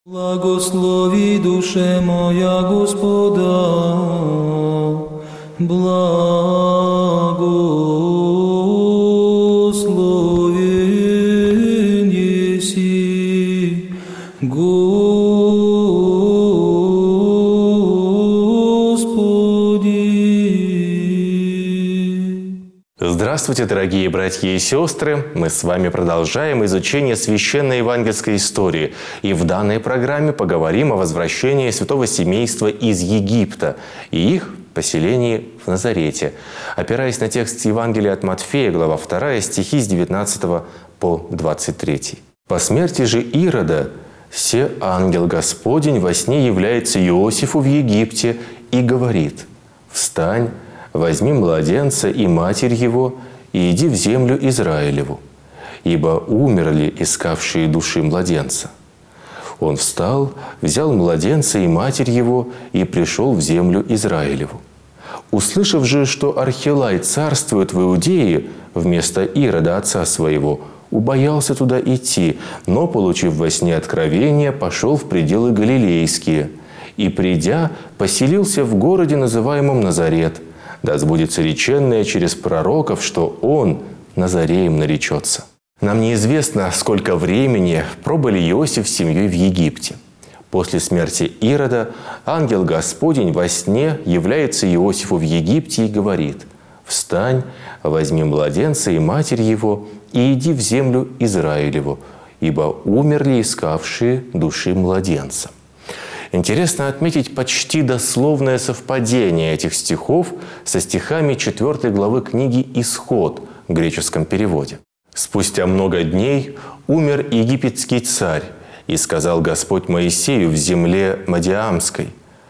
Благослови, душе моя, Господа, благословен еси, Господи. Здравствуйте, дорогие братья и сестры! Мы с вами продолжаем изучение священной евангельской истории. И в данной программе поговорим о возвращении святого семейства из Египта и их поселении в Назарете, опираясь на текст Евангелия от Матфея, глава 2, стихи с 19 по 23. «По смерти же Ирода се ангел Господень во сне является Иосифу в Египте и говорит: „Встань, возьми младенца и матерь его, и иди в землю Израилеву, ибо умерли искавшие души младенца“. Он встал, взял младенца и матерь его, и пришел в землю Израилеву. Услышав же, что Архилай царствует в Иудее вместо Ирода отца своего, убоялся туда идти, но, получив во сне откровение, пошел в пределы Галилейские, и, придя, поселился в городе, называемом Назарет, да сбудется реченное через пророков, что он Назареем наречется. Нам неизвестно, сколько времени пробыли Иосиф с семьей в Египте. После смерти Ирода ангел Господень во сне является Иосифу в Египте и говорит: „Встань, возьми младенца и матерь его, и иди в землю Израилеву, ибо умерли искавшие души младенца“. Интересно отметить почти дословное совпадение этих стихов со стихами 4 главы книги «Исход» в греческом переводе. «Спустя много дней умер египетский царь, и сказал Господь Моисею в земле Мадиамской: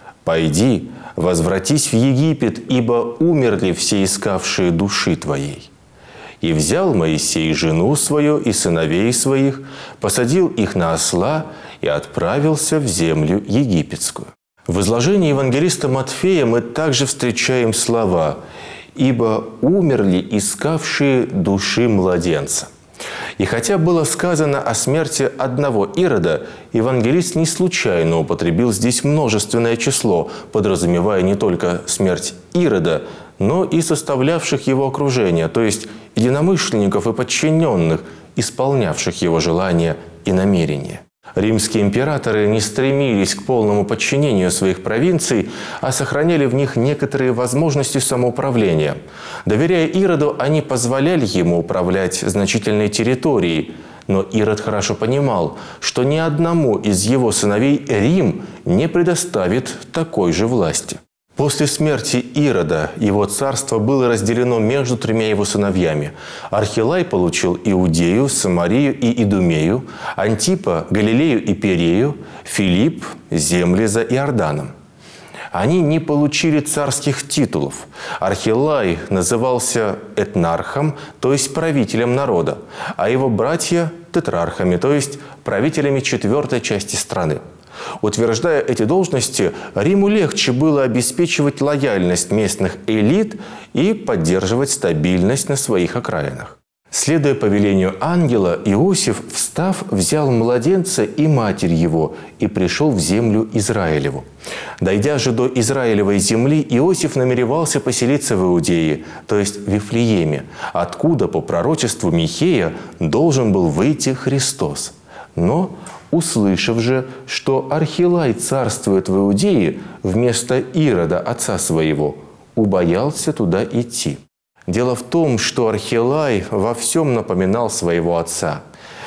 „Пойди, возвратись в Египет, ибо умерли все искавшие души твоей“. И взял Моисей жену свою и сыновей своих, посадил их на осла и отправился в землю египетскую». В изложении евангелиста Матфея мы также встречаем слова «ибо умерли искавшие души младенца». И хотя было сказано о смерти одного Ирода, евангелист не случайно употребил здесь множественное число, подразумевая не только смерть Ирода, но и составлявших его окружение, то есть единомышленников и подчиненных, исполнявших его желания и намерения. Римские императоры не стремились к полному подчинению своих провинций, а сохраняли в них некоторые возможности самоуправления. Доверяя Ироду, они позволяли ему управлять значительной территорией. Но Ирод хорошо понимал, что ни одному из его сыновей Рим не предоставит такой же власти. После смерти Ирода его царство было разделено между тремя его сыновьями. Архилай получил Иудею, Самарию и Идумею, Антипа – Галилею и Перею, Филипп – земли за Иорданом. Они не получили царских титулов. Архилай назывался этнархом, то есть правителем народа, а его братья – тетрархами, то есть правителями четвертой части страны. Утверждая эти должности, Риму легче было обеспечивать лояльность местных элит и поддерживать стабильность на своих окраинах. Следуя повелению ангела, Иосиф, встав, взял младенца и матерь его и пришел в землю Израилеву. Дойдя же до Израилевой земли, Иосиф намеревался поселиться в Иудее, то есть в Вифлееме, откуда по пророчеству Михея должен был выйти Христос. Но, услышав же, что Архилай царствует в Иудее вместо Ирода отца своего, убоялся туда идти. Дело в том, что Архилай во всем напоминал своего отца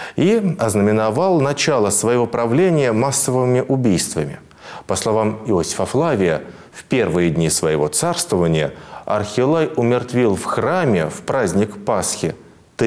и ознаменовал начало своего правления массовыми убийствами. По словам Иосифа Флавия, в первые дни своего царствования Архилай умертвил в храме в праздник Пасхи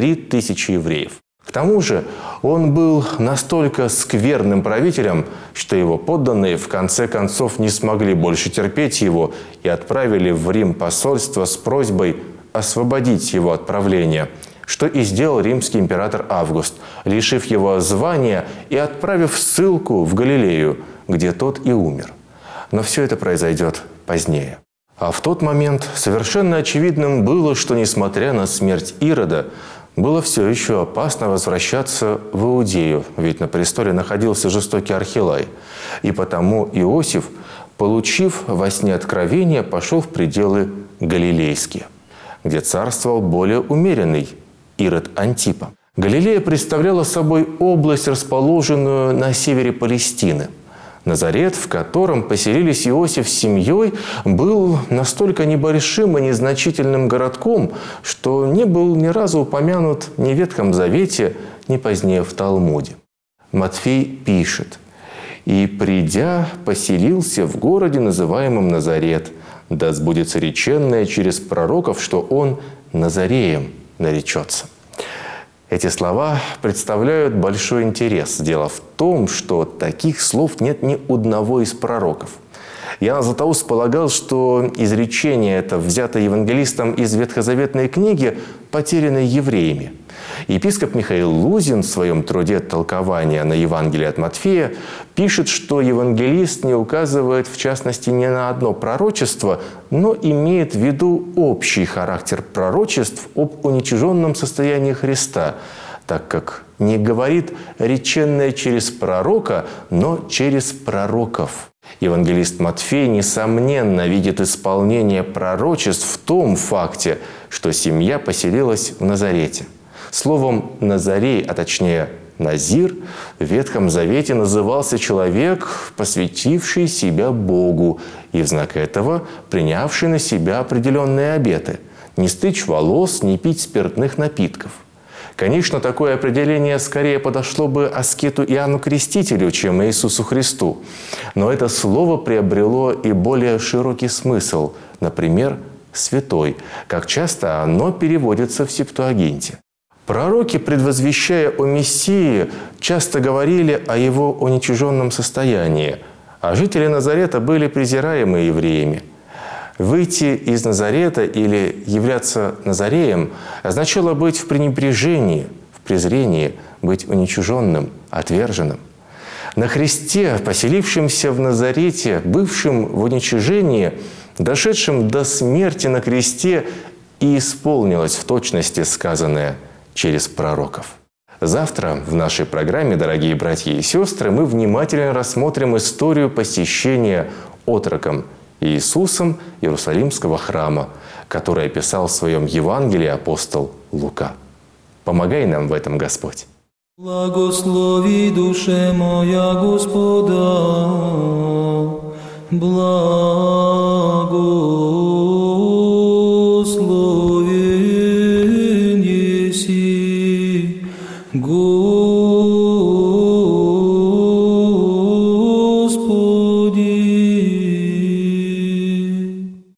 3000 евреев. К тому же он был настолько скверным правителем, что его подданные в конце концов не смогли больше терпеть его и отправили в Рим посольство с просьбой освободить его от правления, что и сделал римский император Август, лишив его звания и отправив в ссылку в Галилею, где тот и умер. Но все это произойдет позднее. А в тот момент совершенно очевидным было, что, несмотря на смерть Ирода, было все еще опасно возвращаться в Иудею, ведь на престоле находился жестокий Архилай. И потому Иосиф, получив во сне откровение, пошел в пределы Галилейские, где царствовал более умеренный Ирод Антипа. Галилея представляла собой область, расположенную на севере Палестины. Назарет, в котором поселились Иосиф с семьей, был настолько небольшим и незначительным городком, что не был ни разу упомянут ни в Ветхом Завете, ни позднее в Талмуде. Матфей пишет: «И, придя, поселился в городе, называемом Назарет, да сбудется реченное через пророков, что он Назареем наречется». Эти слова представляют большой интерес. Дело в том, что таких слов нет ни у одного из пророков. Иоанн Златоуст полагал, что изречение это взято евангелистом из ветхозаветной книги, потерянной евреями. Епископ Михаил Лузин в своем труде «Толкование на Евангелие от Матфея» пишет, что евангелист не указывает, в частности, ни на одно пророчество, но имеет в виду общий характер пророчеств об уничиженном состоянии Христа, так как не говорит реченное через пророка, но через пророков. Евангелист Матфей, несомненно, видит исполнение пророчеств в том факте, что семья поселилась в Назарете. Словом «Назарей», а точнее «Назир», в Ветхом Завете назывался человек, посвятивший себя Богу и в знак этого принявший на себя определенные обеты – не стричь волос, не пить спиртных напитков. Конечно, такое определение скорее подошло бы аскету Иоанну Крестителю, чем Иисусу Христу. Но это слово приобрело и более широкий смысл, например, «святой», как часто оно переводится в Септуагинте. Пророки, предвозвещая о Мессии, часто говорили о его уничиженном состоянии, а жители Назарета были презираемы евреями. Выйти из Назарета или являться Назареем означало быть в пренебрежении, в презрении, быть уничиженным, отверженным. На Христе, поселившемся в Назарете, бывшем в уничижении, дошедшем до смерти на кресте, и исполнилось в точности сказанное через пророков. Завтра в нашей программе, дорогие братья и сестры, мы внимательно рассмотрим историю посещения отроком Иисусом Иерусалимского храма, который описал в своем Евангелии апостол Лука. Помогай нам в этом, Господь. Благослови душе моя Господа,